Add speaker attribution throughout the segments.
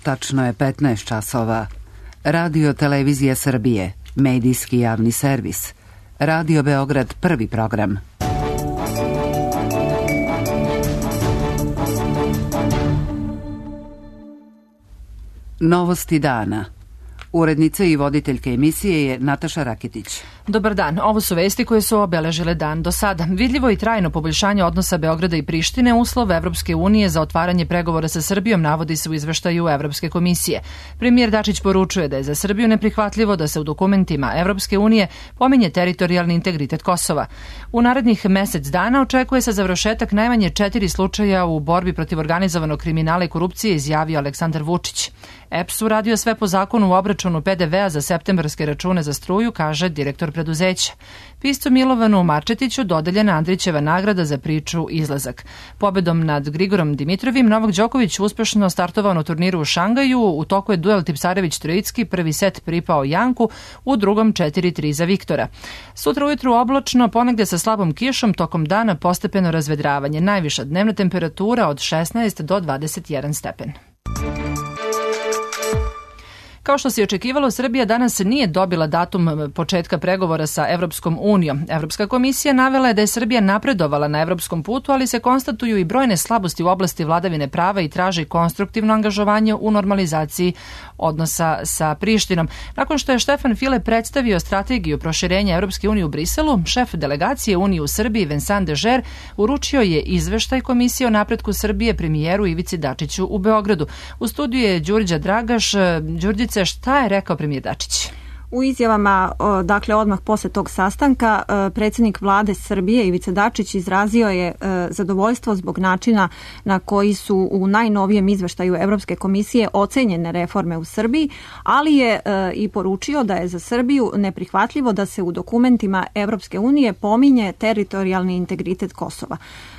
Speaker 1: Tačno je 15 časova. Radio Televizija Srbije, medijski javni servis. Radio Beograd, prvi program. Novosti dana. Urednica i voditeljka emisije je Nataša Rakitić.
Speaker 2: Dobar dan, ovo su vesti koje su obeležile dan do sada. Vidljivo i trajno poboljšanje odnosa Beograda i Prištine uslov Evropske unije za otvaranje pregovora sa Srbijom navodi se u izveštaju Evropske komisije. Premijer Dačić poručuje da je za Srbiju neprihvatljivo da se u dokumentima Evropske unije pominje teritorijalni integritet Kosova. U narednih mesec dana očekuje se završetak najmanje 4 slučaja u borbi protiv organizovanog kriminala i korupcije, izjavio Aleksandar Vučić. EPS uradio sve po zakonu u obračunu PDV-a za septembarske račune za struju, kaže direktor preduzeća. Piscu Milovanu Marčetiću dodeljena Andrićeva nagrada za priču Izlazak. Pobedom nad Grigorom Dimitrovim Novak Đoković uspešno startovao na turniru u Šangaju, u toku je duel Tipsarević-Trojicki, prvi set pripao Janku, u drugom 4-3 za Viktora. Sutra ujutru oblačno, ponegde sa slabom kišom, tokom dana postepeno razvedravanje. Najviša dnevna temperatura od 16 do 21 stepen. Kao što se očekivalo, Srbija danas nije dobila datum početka pregovora sa Evropskom unijom. Evropska komisija navela je da je Srbija napredovala na evropskom putu, ali se konstatuju i brojne slabosti u oblasti vladavine prava i traži konstruktivno angažovanje u normalizaciji odnosa sa Prištinom. Nakon što je Štefan File predstavio strategiju proširenja Evropske unije u Briselu, šef delegacije Unije u Srbiji Vincent Dežer uručio je izveštaj Komisije o napretku Srbije premijeru Ivici Dačiću u Beogradu. U studiju je Đurđa Dragaš. Đurđice, šta je rekao premijer Dačić?
Speaker 3: U izjavama, dakle odmah posle tog sastanka, predsjednik vlade Srbije Ivica Dačić izrazio je zadovoljstvo zbog načina na koji su u najnovijem izveštaju Evropske komisije ocenjene reforme u Srbiji, ali je i poručio da je za Srbiju neprihvatljivo da se u dokumentima Evropske unije pominje teritorijalni integritet Kosova.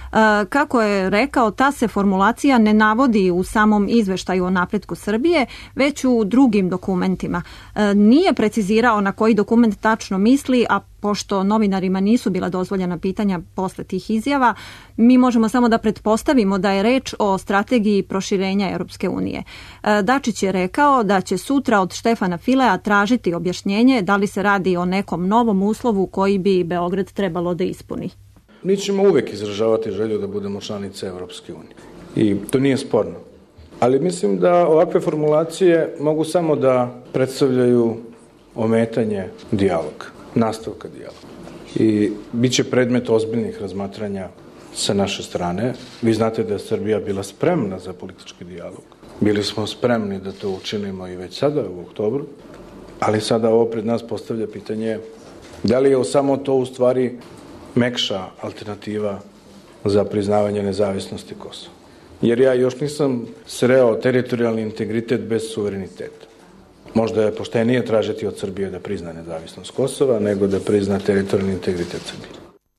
Speaker 3: Kako je rekao, ta se formulacija ne navodi u samom izveštaju o napretku Srbije, već u drugim dokumentima. Nije precizirao na koji dokument tačno misli, a pošto novinarima nisu bila dozvoljena pitanja posle tih izjava, mi možemo samo da pretpostavimo da je reč o strategiji proširenja Europske unije. Dačić je rekao da će sutra od Štefana Filea tražiti objašnjenje da li se radi o nekom novom uslovu koji bi Beograd trebalo da ispuni.
Speaker 4: Mi ćemo uvek izražavati želju da budemo članice Evropske unije. I to nije sporno. Ali mislim da ovakve formulacije mogu samo da predstavljaju ometanje dijaloga, nastavka dijaloga. I bit će predmet ozbiljnih razmatranja sa naše strane. Vi znate da je Srbija bila spremna za politički dijalog. Bili smo spremni da to učinimo i već sada u oktobru. Ali sada ovo pred nas postavlja pitanje da li je samo to u stvari mekša alternativa za priznavanje nezavisnosti Kosova. Jer ja još nisam sreo teritorijalni integritet bez suvereniteta. Možda je poštenije tražiti od Srbije da prizna nezavisnost Kosova nego da prizna teritorijalni integritet Srbije.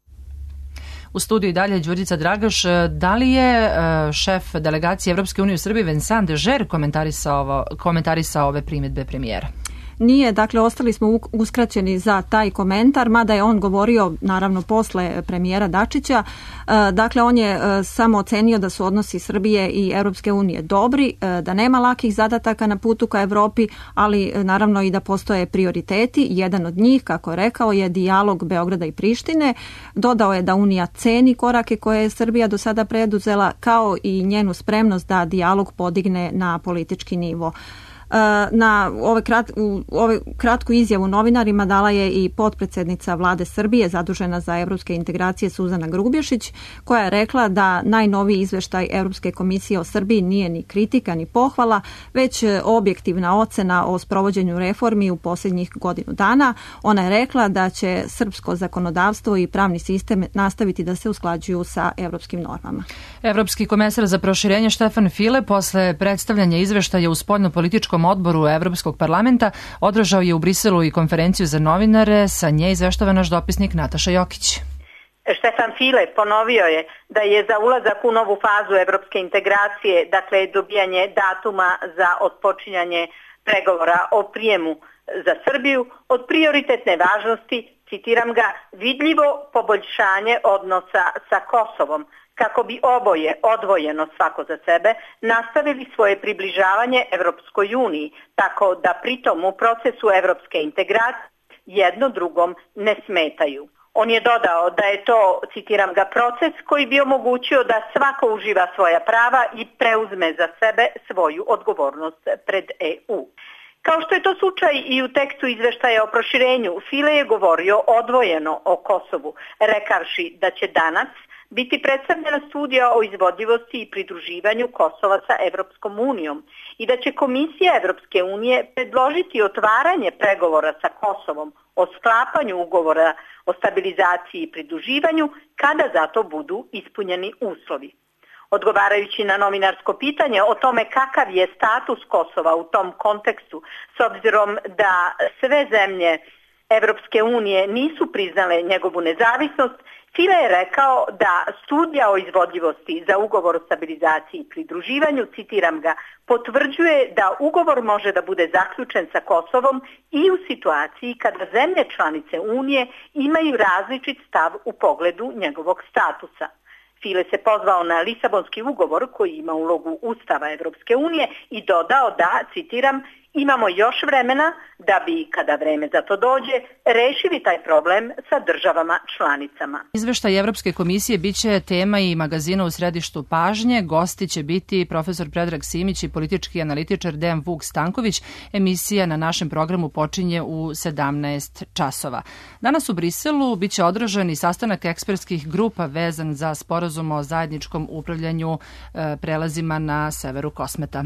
Speaker 2: U studiju i dalje Đurđica Dragaš. Da li je šef delegacije Evropske unije u Srbiji Vincent Dežer komentarisao ove primjedbe premijera?
Speaker 3: Nije, dakle, ostali smo uskraćeni za taj komentar, mada je on govorio, naravno, posle premijera Dačića. Dakle, on je samo ocenio da su odnosi Srbije i Europske unije dobri, da nema lakih zadataka na putu ka Evropi, ali naravno i da postoje prioriteti. Jedan od njih, kako je rekao, je dijalog Beograda i Prištine. Dodao je da Unija ceni korake koje je Srbija do sada preduzela, kao i njenu spremnost da dijalog podigne na politički nivo. Na ove kratku izjavu novinarima dala je i potpredsednica vlade Srbije zadužena za evropske integracije Suzana Grubješić, koja je rekla da najnoviji izveštaj Evropske komisije o Srbiji nije ni kritika ni pohvala, već objektivna ocena o sprovođenju reformi u posljednjih godinu dana. Ona je rekla da će srpsko zakonodavstvo i pravni sistem nastaviti da se usklađuju sa evropskim normama.
Speaker 2: Evropski komesar za proširenje Štefan File posle predstavljanja izveštaja u spoljnopolitičkom odboru Evropskog parlamenta održao je u Briselu i konferenciju za novinare. Sa nje izveštava naš dopisnik Nataša Jokić.
Speaker 5: Štefan File ponovio je da je za ulazak u novu fazu evropske integracije, dakle dobijanje datuma za otpočinjanje pregovora o prijemu za Srbiju, od prioritetne važnosti citiram ga, vidljivo poboljšanje odnosa sa Kosovom, kako bi oboje, odvojeno svako za sebe, nastavili svoje približavanje Evropskoj uniji, tako da pritom u procesu evropske integracije jedno drugom ne smetaju. On je dodao da je to, citiram ga, proces koji bi omogućio da svako uživa svoja prava i preuzme za sebe svoju odgovornost pred EU. Kao što je to slučaj i u tekstu izveštaja o proširenju, File je govorio odvojeno o Kosovu, rekavši da će danas biti predstavljena studija o izvodljivosti i pridruživanju Kosova sa Evropskom unijom i da će Komisija Evropske unije predložiti otvaranje pregovora sa Kosovom o sklapanju ugovora o stabilizaciji i pridruživanju kada za to budu ispunjeni uslovi. Odgovarajući na novinarsko pitanje o tome kakav je status Kosova u tom kontekstu, s obzirom da sve zemlje Evropske unije nisu priznale njegovu nezavisnost, File je rekao da studija o izvodljivosti za ugovor o stabilizaciji i pridruživanju, citiram ga, potvrđuje da ugovor može da bude zaključen sa Kosovom i u situaciji kada zemlje članice Unije imaju različit stav u pogledu njegovog statusa. File se pozvao na Lisabonski ugovor koji ima ulogu Ustava Evropske unije i dodao da, citiram, imamo još vremena da bi, kada vreme za to dođe, rešili taj problem sa državama članicama.
Speaker 2: Izveštaj Evropske komisije biće tema i magazina u središtu pažnje. Gosti će biti profesor Predrag Simić i politički analitičar Dejan Vuk Stanković. Emisija na našem programu počinje u 17 časova. Danas u Briselu biće održan i sastanak ekspertskih grupa vezan za sporazum o zajedničkom upravljanju prelazima na severu Kosmeta.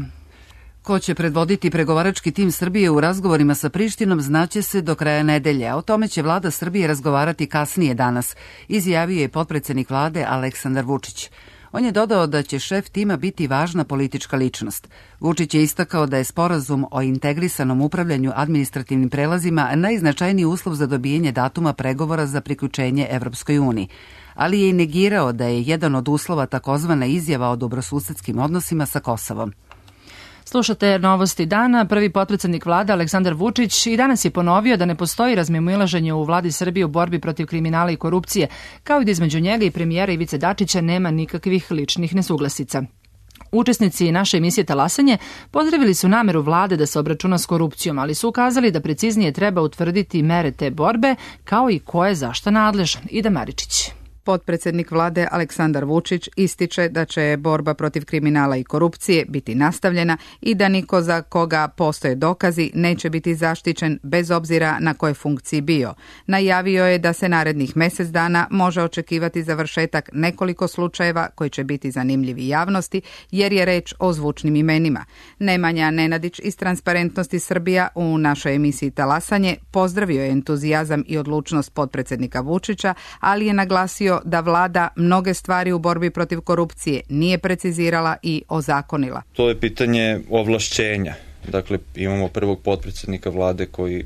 Speaker 1: Ko će predvoditi pregovarački tim Srbije u razgovorima sa Prištinom znaće se do kraja nedelje. O tome će vlada Srbije razgovarati kasnije danas, izjavio je potpredsednik vlade Aleksandar Vučić. On je dodao da će šef tima biti važna politička ličnost. Vučić je istakao da je sporazum o integrisanom upravljanju administrativnim prelazima najznačajniji uslov za dobijanje datuma pregovora za priključenje Evropskoj uniji, ali je i negirao da je jedan od uslova takozvana izjava o dobrosusedskim odnosima sa Kosovom.
Speaker 2: Slušate Novosti dana. Prvi potpredsednik vlade Aleksandar Vučić i danas je ponovio da ne postoji razmimoilaženje u vladi Srbije u borbi protiv kriminala i korupcije, kao i da između njega i premijera Ivice Dačića nema nikakvih ličnih nesuglasica. Učesnici naše emisije Talasanje pozdravili su nameru vlade da se obračuna s korupcijom, ali su ukazali da preciznije treba utvrditi mere te borbe, kao i ko je zašta nadležan. Ida Maričić.
Speaker 6: Potpredsednik vlade Aleksandar Vučić ističe da će borba protiv kriminala i korupcije biti nastavljena i da niko za koga postoje dokazi neće biti zaštićen bez obzira na koje funkciji bio. Najavio je da se narednih mesec dana može očekivati završetak nekoliko slučajeva koji će biti zanimljivi javnosti jer je reč o zvučnim imenima. Nemanja Nenadić iz Transparentnosti Srbija u našoj emisiji Talasanje pozdravio je entuzijazam i odlučnost potpredsednika Vučića, ali je naglasio da vlada mnoge stvari u borbi protiv korupcije nije precizirala i ozakonila.
Speaker 7: To je pitanje ovlašćenja. Dakle, imamo prvog potpredsednika vlade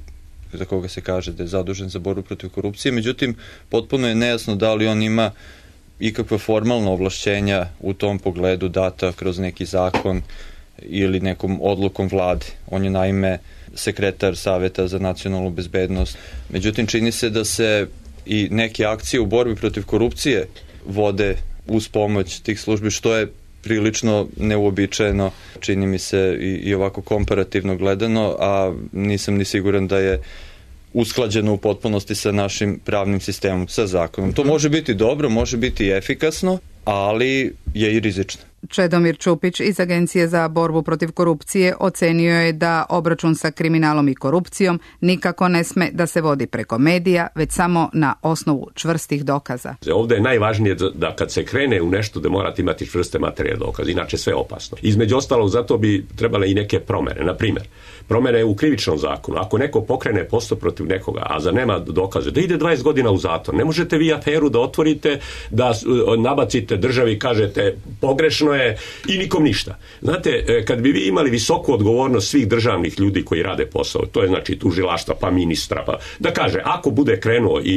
Speaker 7: za koga se kaže da je zadužen za borbu protiv korupcije, međutim, potpuno je nejasno da li on ima ikakva formalna ovlašćenja u tom pogledu data kroz neki zakon ili nekom odlukom vlade. On je naime sekretar Saveta za nacionalnu bezbednost. Međutim, čini se da se i neke akcije u borbi protiv korupcije vode uz pomoć tih službi, što je prilično neuobičajeno, čini mi se i ovako komparativno gledano, a nisam ni siguran da je usklađeno u potpunosti sa našim pravnim sistemom, sa zakonom. To može biti dobro, može biti efikasno, ali je i rizično.
Speaker 6: Čedomir Čupić iz Agencije za borbu protiv korupcije ocenio je da obračun sa kriminalom i korupcijom nikako ne sme da se vodi preko medija, već samo na osnovu čvrstih dokaza.
Speaker 8: Ovde je najvažnije da kad se krene u nešto da morate imati čvrste materijalne dokaze, inače sve je opasno. Između ostalog, zato bi trebale i neke promene. Na primjer, promene u krivičnom zakonu. Ako neko pokrene postupak protiv nekoga, a za nema dokaze, da ide 20 godina u zatvor. Ne možete vi aferu da otvorite, da nabacite državi i kažete pogrešno je i nikom ništa. Znate, kad bi vi imali visoku odgovornost svih državnih ljudi koji rade posao, to je znači tužilaštva, pa ministra, pa da kaže, ako bude krenuo i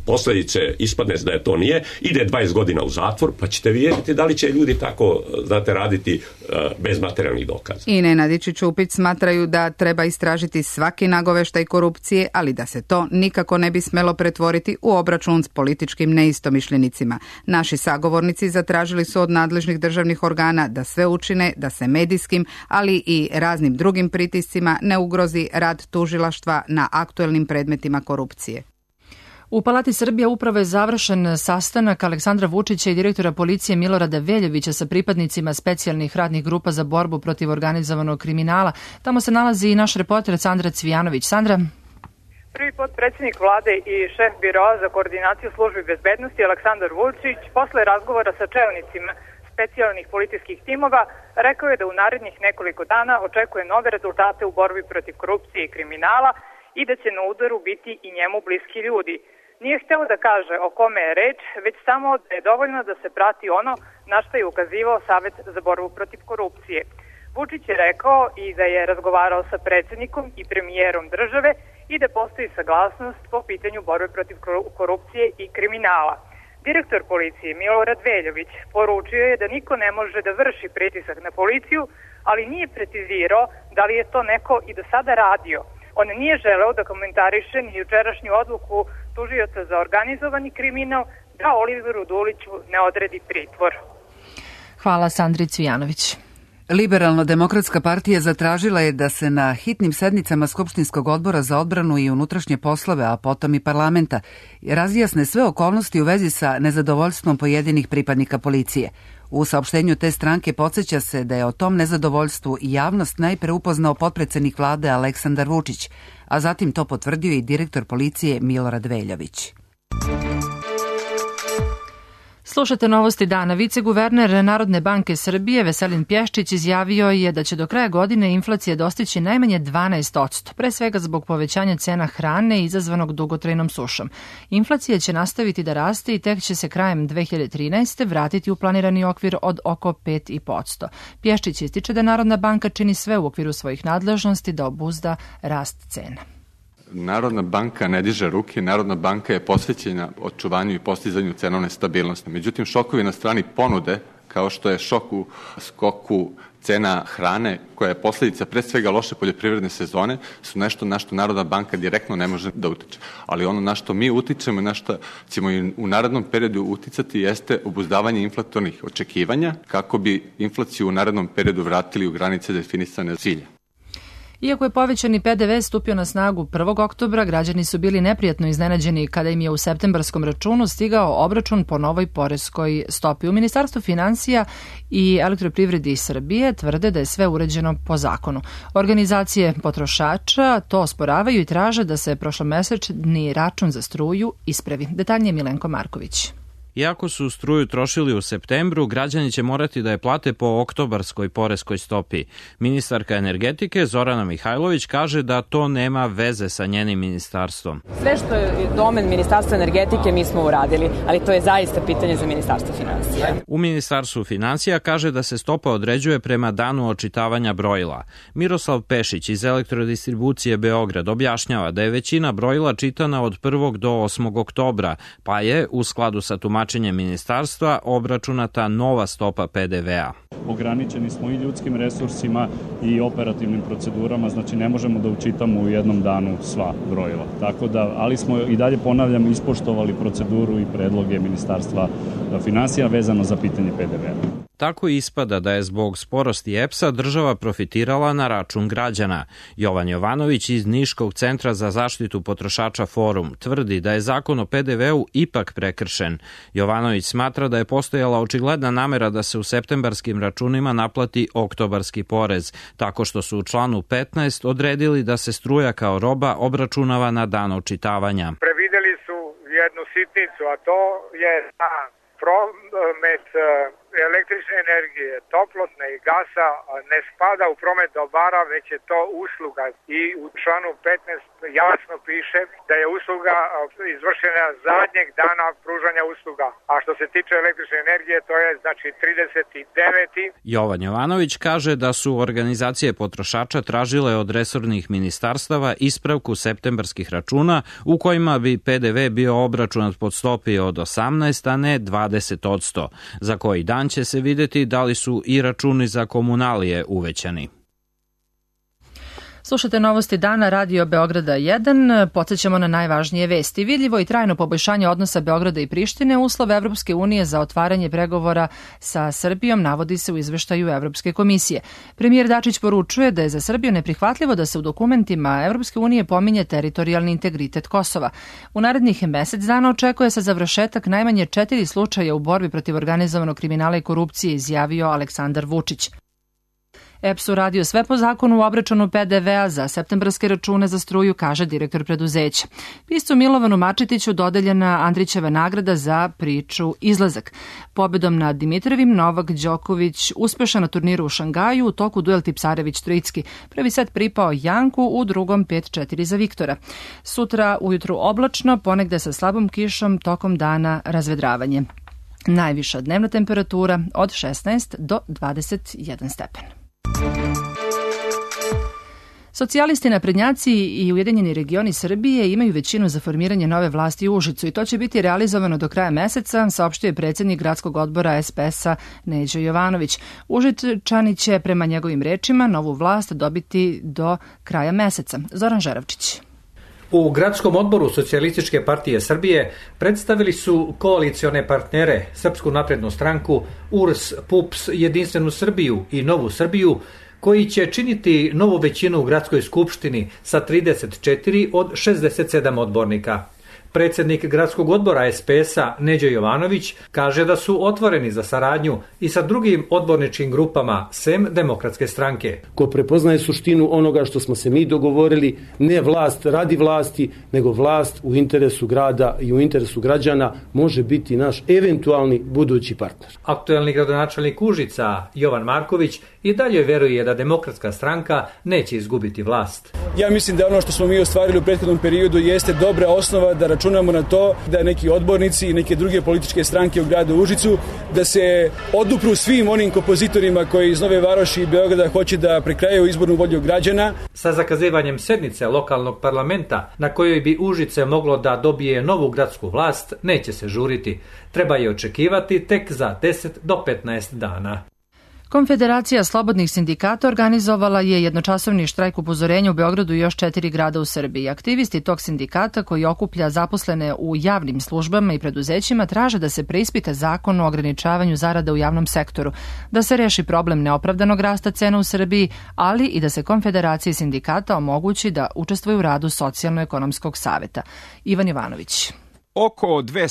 Speaker 8: posljedice ispadne da je to nije, ide 20 godina u zatvor, pa ćete vidjeti da li će ljudi tako, znate, raditi bez materijalnih dokaza.
Speaker 6: I Nenadić i Čupić smatraju da treba istražiti svaki nagoveštaj korupcije, ali da se to nikako ne bi smelo pretvoriti u obračun s političkim neistomišljenicima. Naši sagovornici zatražili su od nadležnih državnih organa da sve učine da se medijskim, ali i raznim drugim pritiscima ne ugrozi rad tužilaštva na aktuelnim predmetima korupcije.
Speaker 2: U Palati Srbije upravo je završen sastanak Aleksandra Vučića i direktora policije Milorada Veljovića sa pripadnicima specijalnih radnih grupa za borbu protiv organizovanog kriminala. Tamo se nalazi i naš reporter Sandra Cvijanović. Sandra?
Speaker 9: Prvi potpredsjednik vlade i šef biroa za koordinaciju službi bezbednosti Aleksandar Vučić posle razgovora sa čelnicima specijalnih policijskih timova rekao je da u narednih nekoliko dana očekuje nove rezultate u borbi protiv korupcije i kriminala i da će na udaru biti i njemu bliski ljudi. Nije hteo da kaže o kome je reč, već samo da je dovoljno da se prati ono na što je ukazivao Savet za borbu protiv korupcije. Vučić je rekao i da je razgovarao sa predsjednikom i premijerom države i da postoji saglasnost po pitanju borbe protiv korupcije i kriminala. Direktor policije Milorad Veljović poručio je da niko ne može da vrši pritisak na policiju, ali nije precizirao da li je to neko i do sada radio. On nije želeo da komentariše ni jučerašnju odluku tužioca za organizovani kriminal da Oliveru Duliću ne odredi pritvor.
Speaker 2: Hvala Sandri Cvijanović.
Speaker 1: Liberalno-demokratska partija zatražila je da se na hitnim sednicama Skupštinskog odbora za odbranu i unutrašnje poslove, a potom i parlamenta, razjasne sve okolnosti u vezi sa nezadovoljstvom pojedinih pripadnika policije. U saopštenju te stranke podsjeća se da je o tom nezadovoljstvu javnost najpre upoznao potpredsjednik vlade Aleksandar Vučić, a zatim to potvrdio i direktor policije Milorad Veljović.
Speaker 2: Slušate novosti dana. Viceguverner Narodne banke Srbije Veselin Pješčić izjavio je da će do kraja godine inflacija dostići najmanje 12%, pre svega zbog povećanja cena hrane izazvanog dugotrajnom sušom. Inflacija će nastaviti da raste i tek će se krajem 2013. vratiti u planirani okvir od oko 5,5%. Pješčić ističe da Narodna banka čini sve u okviru svojih nadležnosti da obuzda rast cena.
Speaker 10: Narodna banka ne diže ruke, Narodna banka je posvećena očuvanju i postizanju cenovne stabilnosti. Međutim, šokovi na strani ponude, kao što je šok u skoku cena hrane, koja je posljedica pre svega loše poljoprivredne sezone, su nešto na što Narodna banka direktno ne može da utiče. Ali ono na što mi utičemo i na što ćemo i u narednom periodu uticati jeste obuzdavanje inflatornih očekivanja, kako bi inflaciju u narednom periodu vratili u granice definisane cilja.
Speaker 2: Iako je povećani PDV stupio na snagu 1. oktobra, građani su bili neprijatno iznenađeni kada im je u septembarskom računu stigao obračun po novoj poreskoj stopi. U Ministarstvu finansija i Elektroprivredi Srbije tvrde da je sve uređeno po zakonu. Organizacije potrošača to osporavaju i traže da se prošlomesečni račun za struju ispravi. Detaljnije Milenko Marković.
Speaker 11: Iako su struju trošili u septembru, građani će morati da je plate po oktobarskoj poreskoj stopi. Ministarka energetike Zorana Mihajlović kaže da to nema veze sa njenim ministarstvom.
Speaker 12: Sve što je domen Ministarstva energetike mi smo uradili, ali to je zaista pitanje za Ministarstvo finansija.
Speaker 11: U Ministarstvu finansija kaže da se stopa određuje prema danu očitavanja brojila. Miroslav Pešić iz Elektrodistribucije Beograd objašnjava da je većina brojila čitana od 1. do 8. oktobra, pa je u skladu sa tumačenjem ministarstva obračunata nova stopa PDV-a.
Speaker 13: Ograničeni smo i ljudskim resursima i operativnim procedurama, znači ne možemo da učitamo u jednom danu sva brojila. Tako da, ali smo i dalje, ponavljam, ispoštovali proceduru i predloge Ministarstva finansija vezano za pitanje PDV-a.
Speaker 11: Tako ispada da je zbog sporosti EPS-a država profitirala na račun građana. Jovan Jovanović iz Niškog centra za zaštitu potrošača Forum tvrdi da je zakon o PDV-u ipak prekršen. Jovanović smatra da je postojala očigledna namera da se u septembarskim računima naplati oktobarski porez, tako što su u članu 15 odredili da se struja kao roba obračunava na dan očitavanja.
Speaker 14: Prevideli su jednu sitnicu, a to je promet električne energije, toplotne i gasa ne spada u promet dobara, već je to usluga. I u članu 15 jasno piše da je usluga izvršena zadnjeg dana pružanja usluga. A što se tiče električne energije, to je znači 39.
Speaker 11: Jovan Jovanović kaže da su organizacije potrošača tražile od resornih ministarstava ispravku septembarskih računa u kojima bi PDV bio obračunat pod stopi od 18, a ne 20%. Za koji dan će se videti da li su i računi za komunalije uvećani.
Speaker 2: Slušate novosti dana Radio Beograda 1. Podsećamo na najvažnije vesti. Vidljivo i trajno poboljšanje odnosa Beograda i Prištine uslov Evropske unije za otvaranje pregovora sa Srbijom navodi se u izveštaju Evropske komisije. Premijer Dačić poručuje da je za Srbiju neprihvatljivo da se u dokumentima Evropske unije pominje teritorijalni integritet Kosova. U narednih mesec dana očekuje se završetak najmanje 4 slučaja u borbi protiv organizovanog kriminala i korupcije, izjavio Aleksandar Vučić. EPS uradio sve po zakonu u obračunu PDV-a za septembarske račune za struju, kaže direktor preduzeća. Piscu Milovanu Mačetiću dodeljena Andrićeva nagrada za priču Izlazak. Pobedom nad Dimitrovim Novak Đoković uspešan na turniru u Šangaju, u toku duel Tipsarević-Trojicki. Prvi set pripao Janku, u drugom 5-4 za Viktora. Sutra ujutru oblačno, ponegde sa slabom kišom, tokom dana razvedravanje. Najviša dnevna temperatura od 16 do 21 stepen. Socijalisti, naprednjaci i Ujedinjeni regioni Srbije imaju većinu za formiranje nove vlasti u Užicu i to će biti realizovano do kraja meseca, saopštio je predsjednik gradskog odbora SPS-a Neđo Jovanović. Užičani će, prema njegovim rečima, novu vlast dobiti do kraja meseca. Zoran Žeravčić.
Speaker 15: U gradskom odboru Socijalističke partije Srbije predstavili su koalicione partnere Srpsku naprednu stranku, URS, PUPS, Jedinstvenu Srbiju i Novu Srbiju, koji će činiti novu većinu u gradskoj skupštini sa 34 od 67 odbornika. Predsjednik gradskog odbora SPS-a Neđo Jovanović kaže da su otvoreni za saradnju i sa drugim odborničkim grupama sem Demokratske stranke.
Speaker 16: Ko prepoznaje suštinu onoga što smo se mi dogovorili, ne vlast radi vlasti, nego vlast u interesu grada i u interesu građana može biti naš eventualni budući partner.
Speaker 15: Aktuelni gradonačelnik Užica Jovan Marković i dalje veruje da Demokratska stranka neće izgubiti vlast.
Speaker 17: Ja mislim da ono što smo mi ostvarili u prethodnom periodu jeste dobra osnova da računamo na to da neki odbornici i neke druge političke stranke u gradu Užicu da se odupru svim onim kompozitorima koji iz Nove Varoši i Beograda hoće da prekrajaju izbornu volju građana.
Speaker 15: Sa zakazivanjem sednice lokalnog parlamenta na kojoj bi Užice moglo da dobije novu gradsku vlast neće se žuriti. Treba je očekivati tek za 10 do 15 dana.
Speaker 2: Konfederacija slobodnih sindikata organizovala je jednočasovni štrajk upozorenja u Beogradu i još 4 grada u Srbiji. Aktivisti tog sindikata, koji okuplja zaposlene u javnim službama i preduzećima, traže da se preispita zakon o ograničavanju zarada u javnom sektoru, da se reši problem neopravdanog rasta cena u Srbiji, ali i da se Konfederaciji sindikata omogući da učestvuju u radu Socijalno-ekonomskog saveta. Ivan Jovanović.
Speaker 18: Oko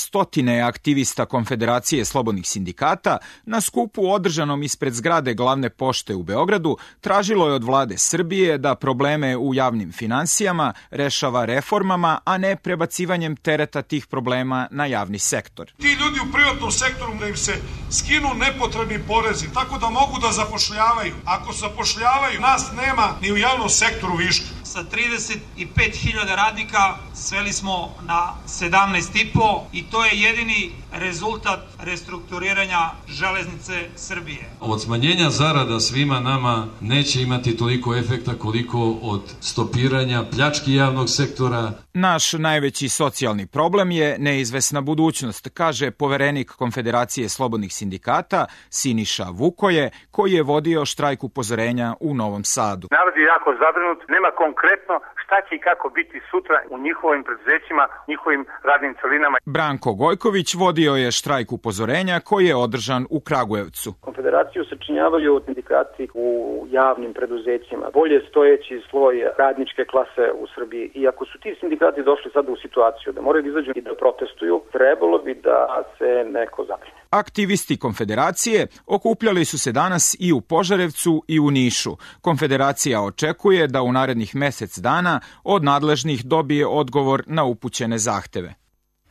Speaker 18: 200 aktivista Konfederacije slobodnih sindikata na skupu održanom ispred zgrade Glavne pošte u Beogradu tražilo je od vlade Srbije da probleme u javnim finansijama rešava reformama, a ne prebacivanjem tereta tih problema na javni sektor.
Speaker 19: Ti ljudi u privatnom sektoru da im se skinu nepotrebni porezi, tako da mogu da zapošljavaju. Ako zapošljavaju, nas nema ni u javnom sektoru viška.
Speaker 20: Sa 35.000 radnika sveli smo na 17,5 i to je jedini rezultat restrukturiranja Železnice Srbije.
Speaker 21: Od smanjenja zarada svima nama neće imati toliko efekta koliko od stopiranja pljački javnog sektora.
Speaker 18: Naš najveći socijalni problem je neizvesna budućnost, kaže poverenik Konfederacije slobodnih sindikata Siniša Vukoje, koji je vodio štrajk upozorenja u Novom Sadu.
Speaker 22: Narod je jako zabrinut, nema konkretno šta će i kako biti sutra u njihovim preduzećima, njihovim radnim celinama.
Speaker 18: Branko Gojković vodio je štrajk upozorenja koji je održan u Kragujevcu.
Speaker 23: Konfederaciju sačinjavaju sindikati u javnim preduzećima, bolje stojeći sloj radničke klase u Srbiji. I ako su ti sindikati došli sada u situaciju da moraju da izađu i da protestuju, trebalo bi da se neko zabrine.
Speaker 18: Aktivisti Konfederacije okupljali su se danas i u Požarevcu i u Nišu. Konfederacija očekuje da u narednih mesec dana od nadležnih dobije odgovor na upućene zahteve.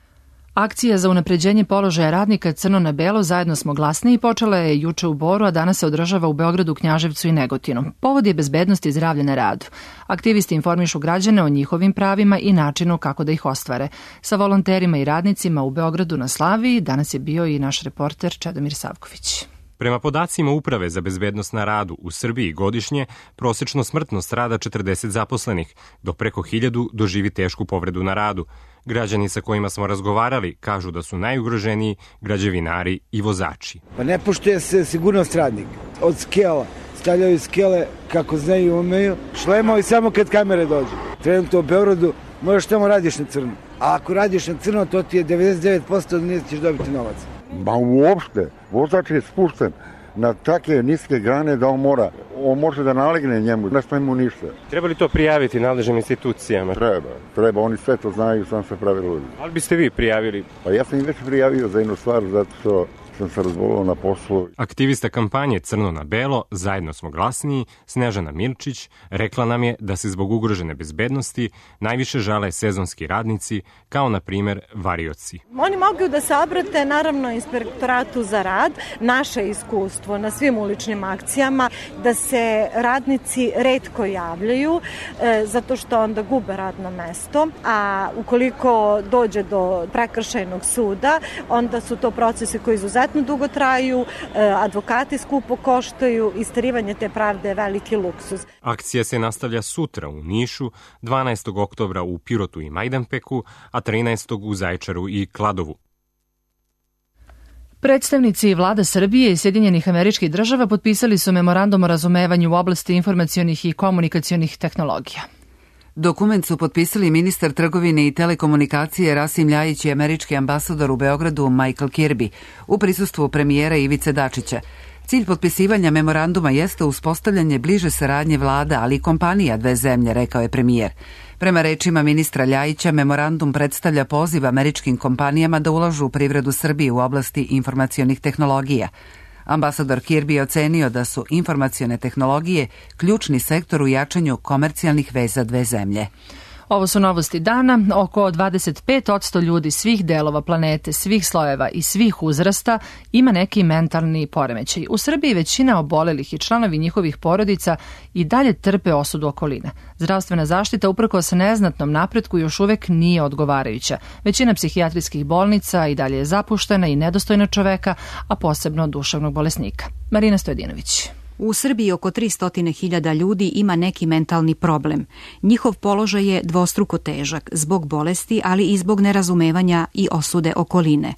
Speaker 2: Akcija za unapređenje položaja radnika Crno na belo zajedno smo glasniji počela je juče u Boru, a danas se održava u Beogradu, Knjaževcu i Negotinu. Povod je bezbednost i zdravlje na radu. Aktivisti informišu građane o njihovim pravima i načinu kako da ih ostvare. Sa volonterima i radnicima u Beogradu na Slaviji danas je bio i naš reporter Čedomir Savković.
Speaker 3: Prema podacima Uprave za bezbednost na radu, u Srbiji godišnje prosečno smrtnost rada 40 zaposlenih, dok preko 1000 doživi tešku povredu na radu. Građani sa kojima smo razgovarali kažu da su najugroženiji građevinari i vozači.
Speaker 4: Pa ne poštuje se sigurnost radnika. Od skela, stavljaju skele kako znaju i umeju, šlemovi samo kad kamere dođu. Trenutno u Beogradu možeš tamo radiš na crno. A ako radiš na crno, to ti je 99% da nećeš dobiti novac.
Speaker 5: Ma uopšte, vozač je spušten na takve niske grane da on može da nalegne njemu, ne sme mu ništa.
Speaker 3: Treba li to prijaviti nadležnim institucijama?
Speaker 5: Treba, oni sve to znaju, sam se pravi ljudi.
Speaker 3: Ali biste vi prijavili?
Speaker 5: Pa ja sam i već prijavio za jednu stvar, zato što sam se razbolao na poslu.
Speaker 3: Aktivista kampanje Crno na belo, zajedno smo glasniji, Snežana Milčić, rekla nam je da se zbog ugrožene bezbednosti najviše žale sezonski radnici, kao na primer varioci.
Speaker 24: Oni mogu da se obrate naravno inspektoratu za rad, naše iskustvo na svim uličnim akcijama, da se radnici retko javljaju, zato što onda gube radno mesto, a ukoliko dođe do prekršajnog suda, onda su to procesi koji izuzetno dugo traju, advokati skupo koštaju, isterivanje te pravde je veliki luksuz.
Speaker 3: Akcija se nastavlja sutra u Nišu, 12. oktobra u Pirotu i Majdanpeku, a 13. u Zaječaru i Kladovu.
Speaker 2: Predstavnici vlada Srbije i Sjedinjenih Američkih Država potpisali su memorandum o razumevanju u oblasti informacionih i komunikacionih tehnologija.
Speaker 1: Dokument su potpisali ministar trgovine i telekomunikacije Rasim Ljajić i američki ambasador u Beogradu Michael Kirby u prisustvu premijera Ivice Dačića. Cilj potpisivanja memoranduma jeste uspostavljanje bliže saradnje vlada, ali i kompanija dve zemlje, rekao je premijer. Prema rečima ministra Ljajića, memorandum predstavlja poziv američkim kompanijama da ulažu u privredu Srbije u oblasti informacionih tehnologija. Ambasador Kirby je ocenio da su informacione tehnologije ključni sektor u jačanju komercijalnih veza dve zemlje.
Speaker 2: Ovo su novosti dana. Oko 25% ljudi svih delova planete, svih slojeva i svih uzrasta ima neki mentalni poremećaj. U Srbiji većina obolelih i članovi njihovih porodica i dalje trpe osudu okoline. Zdravstvena zaštita uprkos neznatnom napretku još uvek nije odgovarajuća. Većina psihijatrijskih bolnica i dalje je zapuštena i nedostojna čoveka, a posebno duševnog bolesnika. Marina Stojedinović.
Speaker 25: U Srbiji oko 300.000 ljudi ima neki mentalni problem. Njihov položaj je dvostruko težak zbog bolesti, ali i zbog nerazumevanja i osude okoline.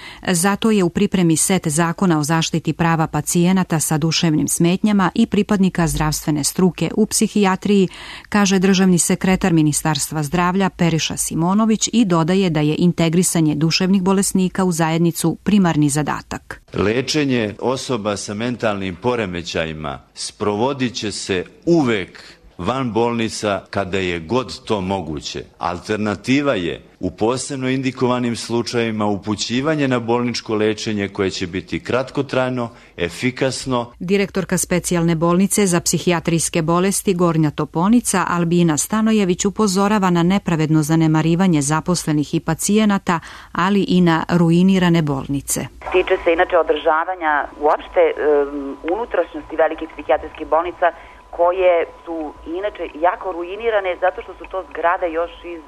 Speaker 25: Zato je u pripremi set zakona o zaštiti prava pacijenata sa duševnim smetnjama i pripadnika zdravstvene struke u psihijatriji, kaže državni sekretar Ministarstva zdravlja Periša Simonović i dodaje da je integrisanje duševnih bolesnika u zajednicu primarni zadatak.
Speaker 26: Lečenje osoba sa mentalnim poremećajima sprovodit će se uvek van bolnica kada je god to moguće. Alternativa je u posebno indikovanim slučajevima upućivanje na bolničko lečenje koje će biti kratkotrajno, efikasno.
Speaker 25: Direktorka specijalne bolnice za psihijatrijske bolesti Gornja Toponica Albina Stanojević upozorava na nepravedno zanemarivanje zaposlenih i pacijenata, ali i na ruinirane bolnice.
Speaker 27: Tiče se inače održavanja uopšte unutrašnjosti velikih psihijatrijskih bolnica koje su inače jako ruinirane zato što su to zgrade još iz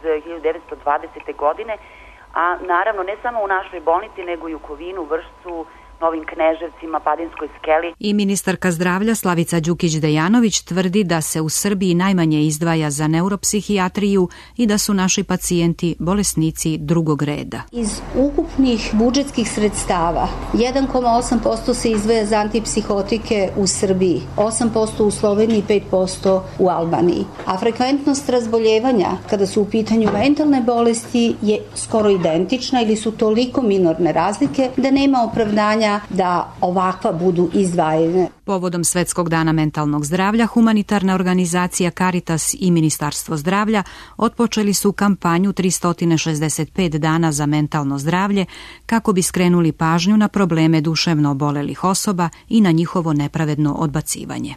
Speaker 27: 1920. godine, a naravno ne samo u našoj bolnici nego i u Kovinu, Vršcu, Novim Kneževcima, Padinskoj skeli.
Speaker 25: I ministarka zdravlja Slavica Đukić-Dejanović tvrdi da se u Srbiji najmanje izdvaja za neuropsihijatriju i da su naši pacijenti bolesnici drugog reda.
Speaker 28: Iz ukupnih budžetskih sredstava 1,8% se izdvaja za antipsihotike u Srbiji, 8% u Sloveniji, 5% u Albaniji. A frekventnost razboljevanja kada su u pitanju mentalne bolesti je skoro identična ili su toliko minorne razlike da nema opravdanja da ovakva budu izdvajene.
Speaker 25: Povodom Svetskog dana mentalnog zdravlja, humanitarna organizacija Caritas i Ministarstvo zdravlja otpočeli su kampanju 365 dana za mentalno zdravlje kako bi skrenuli pažnju na probleme duševno obolelih osoba i na njihovo nepravedno odbacivanje.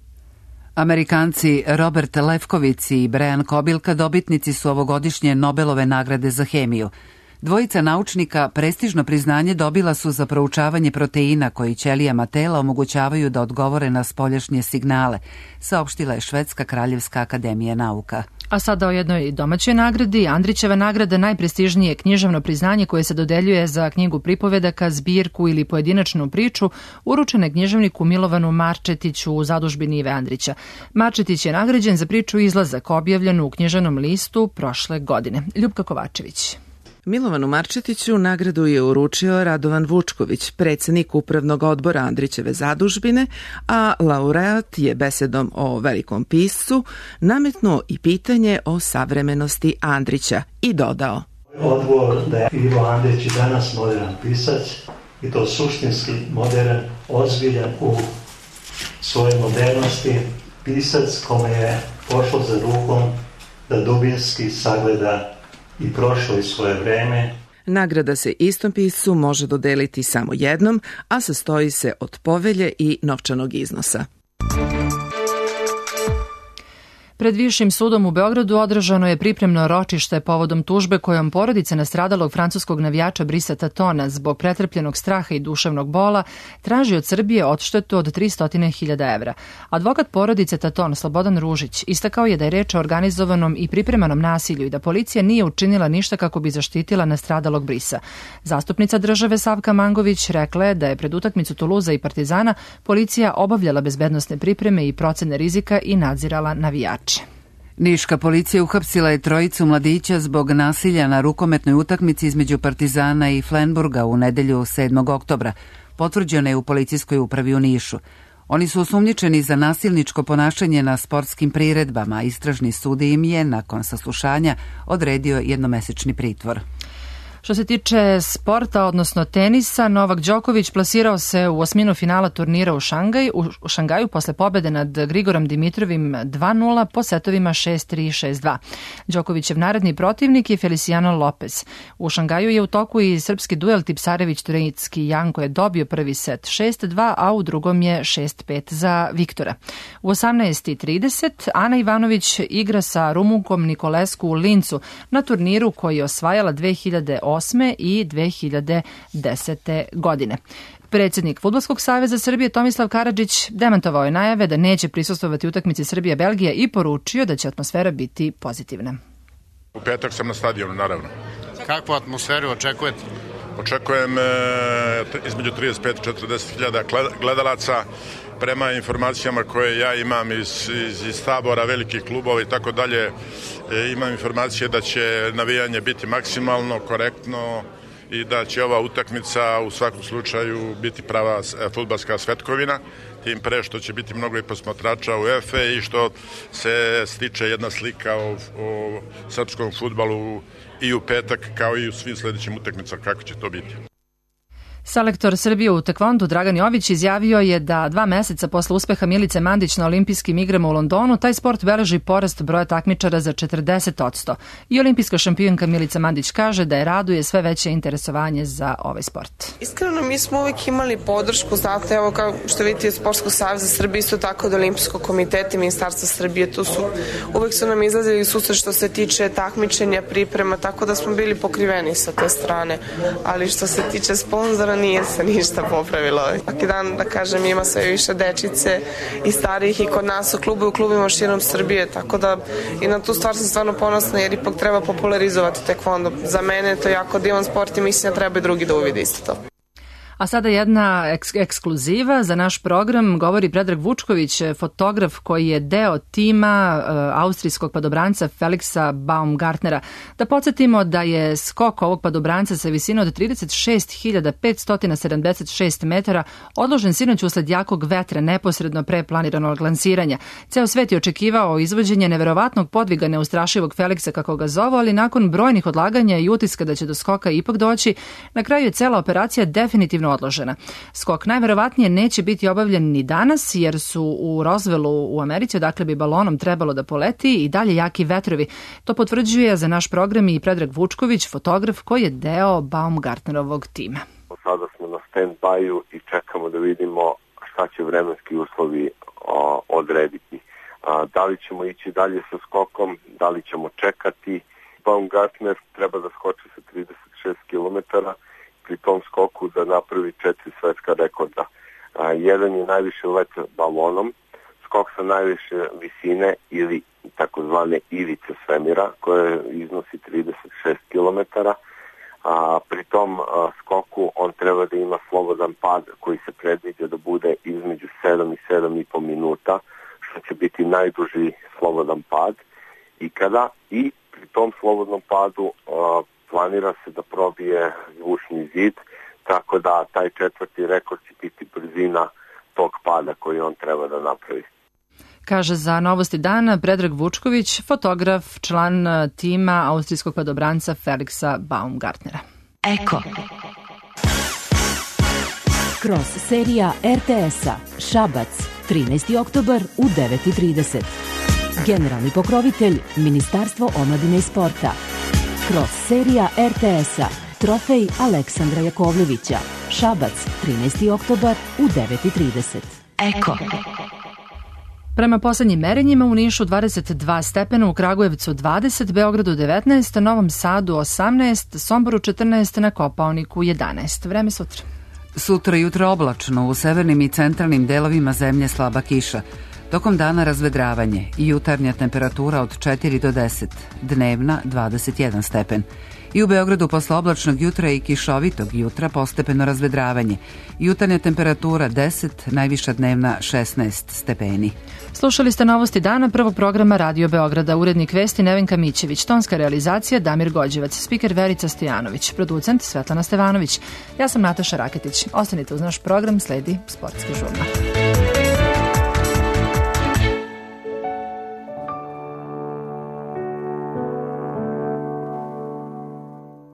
Speaker 1: Amerikanci Robert Lefkovic i Brian Kobilka dobitnici su ovogodišnje Nobelove nagrade za hemiju. Dvojica naučnika prestižno priznanje dobila su za proučavanje proteina koji ćelijama tela omogućavaju da odgovore na spoljašnje signale, saopštila je Švedska kraljevska akademija nauka.
Speaker 2: A sada o jednoj domaćoj nagradi. Andrićeva nagrada najprestižnije književno priznanje koje se dodeljuje za knjigu pripovedaka, zbirku ili pojedinačnu priču, uručene književniku Milovanu Marčetiću u zadužbini Ive Andrića. Marčetić je nagrađen za priču Izlazak, objavljenu u književnom listu prošle godine. Ljupka Kovačević.
Speaker 6: Milovanu Marčetiću nagradu je uručio Radovan Vučković, predsjednik upravnog odbora Andrićeve zadužbine, a laureat je besedom o velikom piscu nametnuo i pitanje o savremenosti Andrića i dodao:
Speaker 7: Odgovor da je Ivo Andrić i danas modern pisac, i to suštinski modern, ozbiljan u svojoj modernosti, pisac kome je pošlo za rukom da dubinski sagleda i prošlo i svoje vreme.
Speaker 6: Nagrada se istom piscu može dodeliti samo jednom, a sastoji se od povelje i novčanog iznosa.
Speaker 2: Pred Višim sudom u Beogradu održano je pripremno ročište povodom tužbe kojom porodica nastradalog francuskog navijača Brisa Tatona zbog pretrpljenog straha i duševnog bola traži od Srbije odštetu od 300.000 evra. Advokat porodice Taton, Slobodan Ružić, istakao je da je reč o organizovanom i pripremanom nasilju i da policija nije učinila ništa kako bi zaštitila nastradalog Brisa. Zastupnica države Savka Mangović rekla je da je pred utakmicu Tuluza i Partizana policija obavljala bezbednosne pripreme i procene rizika i nadzirala navijače.
Speaker 1: Niška policija uhapsila je trojicu mladića zbog nasilja na rukometnoj utakmici između Partizana i Flenburga u nedelju 7. oktobra. Potvrđeno je u policijskoj upravi u Nišu. Oni su osumnjičeni za nasilničko ponašanje na sportskim priredbama. Istražni sud im je, nakon saslušanja, odredio jednomesečni pritvor.
Speaker 2: Što se tiče sporta, odnosno tenisa, Novak Đoković plasirao se u osminu finala turnira u Šangaju posle pobede nad Grigorom Dimitrovim 2-0 po setovima 6-3 i 6-2. Đokovićev naredni protivnik je Feliciano Lopez. U Šangaju je u toku i srpski duel Tipsarević-Turecki. Janko je dobio prvi set 6-2, a u drugom je 6-5 za Viktora. U 18:30 Ana Ivanović igra sa Rumunkom Nikolesku u Lincu na turniru koji je osvajala 2008. i 2010. godine. Predsjednik Fudbalskog saveza Srbije Tomislav Karadžić demantovao je najave da neće prisustvovati utakmici Srbija-Belgija i poručio da će atmosfera biti pozitivna.
Speaker 8: U petak sam na stadionu, naravno.
Speaker 9: Kakvu atmosferu očekujete?
Speaker 8: Očekujem između 35 i 40.000 gledalaca. Prema informacijama koje ja imam iz tabora velikih klubova i tako dalje, imam informacije da će navijanje biti maksimalno korektno i da će ova utakmica u svakom slučaju biti prava fudbalska svetkovina, tim pre što će biti mnogo i posmatrača u UEFA i što se stiče jedna slika o srpskom fudbalu i u petak kao i u svim sledećim utakmicama kako će to biti.
Speaker 2: Selektor Srbije u tekvondu Dragan Jović izjavio je da 2 meseca posle uspeha Milice Mandić na olimpijskim igrama u Londonu taj sport beleži porast broja takmičara za 40%. I olimpijska šampionka Milica Mandić kaže da je raduje sve veće interesovanje za ovaj sport.
Speaker 10: Iskreno, mi smo uvijek imali podršku, znate, evo kao što vidite od Sportskog saveza Srbije, isto tako od Olimpijskog komiteta i Ministarstva Srbije, uvijek su nam izlazili susret što se tiče takmičenja, priprema, tako da smo bili pokriveni sa te strane, ali što se tiče sponzora nije se ništa popravilo. Svaki dan, da kažem, ima sve više dečice i starijih i kod nas u klubu i u klubima širom Srbije, tako da i na tu stvar sam stvarno ponosna jer ipak treba popularizovati tekvondo. Za mene je to jako divan sport i mislim da treba i drugi da uvide isto to.
Speaker 2: A sada jedna ekskluziva za naš program, govori Predrag Vučković, fotograf koji je deo tima austrijskog padobranca Felixa Baumgartnera. Da podsjetimo da je skok ovog padobranca sa visine od 36.576 metara odložen sinoć usled jakog vetra neposredno pre planiranog lansiranja. Ceo svet je očekivao izvođenje neverovatnog podviga neustrašivog Felixa, kako ga zovu, ali nakon brojnih odlaganja i utiska da će do skoka ipak doći, na kraju je cela operacija definitivno odložena. Skok najverovatnije neće biti obavljen ni danas jer su u Roswellu u Americi, odakle bi balonom trebalo da poleti, i dalje jaki vetrovi. To potvrđuje za naš program i Predrag Vučković, fotograf koji je deo Baumgartnerovog tima.
Speaker 12: Sada smo na stand-by-u i čekamo da vidimo šta će vremenski uslovi odrediti. Da li ćemo ići dalje sa skokom, da li ćemo čekati. Baumgartner treba da skoči sa km, pri tom skoku da napravi 4 svetska rekorda. Jedan je najviše let balonom, skok sa najviše visine ili takozvane ivice svemira, koje iznosi 36 km. Pri tom skoku on treba da ima slobodan pad koji se predviđa da bude između 7 i 7,5 minuta, što će biti najduži slobodan pad. I pri tom slobodnom padu planira se da probije zvučni zid, tako da taj 4. rekord će biti brzina tog pada koji on treba da napravi.
Speaker 2: Kaže za Novosti dana Predrag Vučković, fotograf, član tima austrijskog padobranca Felixa Baumgartnera.
Speaker 11: Eko. Kroz serija RTS-a Šabac, 13. oktobar u 9:30. Generalni pokrovitelj Ministarstvo omladine i sporta. Kroz serija RTS-a Trofej Aleksandra Jakovljevića. Šabac, 13. oktobar u 9:30. Eko.
Speaker 2: Prema poslednjim merenjima u Nišu 22 stepena, u Kragujevcu 20, Beogradu 19, Novom Sadu 18, Somboru 14, na Kopaoniku 11. Vreme sutra.
Speaker 1: Sutra jutro oblačno, u severnim i centralnim delovima zemlje slaba kiša. Tokom dana razvedravanje i jutarnja temperatura od 4 do 10, dnevna 21 stepen. I u Beogradu posle oblačnog jutra i kišovitog jutra postepeno razvedravanje. Jutarnja temperatura 10, najviša dnevna 16 stepeni.
Speaker 2: Slušali ste Novosti dana prvog programa Radio Beograda. Urednik vesti Nevenka Mićević, tonska realizacija Damir Gođevac, spiker Verica Stojanović, producent Svetlana Stevanović. Ja sam Nataša Raketić. Ostanite uz naš program, sledi Sportski žurnal.